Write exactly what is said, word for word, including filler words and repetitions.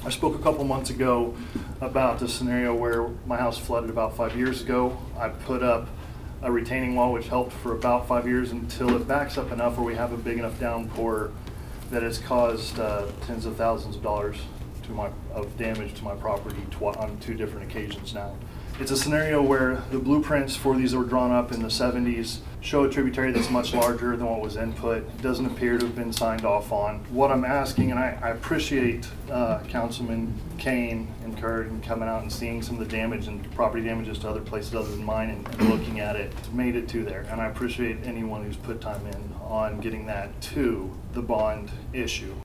I spoke a couple months ago about the scenario where my house flooded about five years ago. I put up a retaining wall which helped for about five years until it backs up enough where we have a big enough downpour that it's caused uh, tens of thousands of dollars to my of damage to my property tw on two different occasions now. It's a scenario where the blueprints for these were drawn up in the seventies, show a tributary that's much larger than what was input. It doesn't appear to have been signed off on. What I'm asking, and I, I appreciate uh, Councilman Kane and Kurt and coming out and seeing some of the damage and property damages to other places other than mine and, and looking at it, it's made it to there. And I appreciate anyone who's put time in on getting that to the bond issue.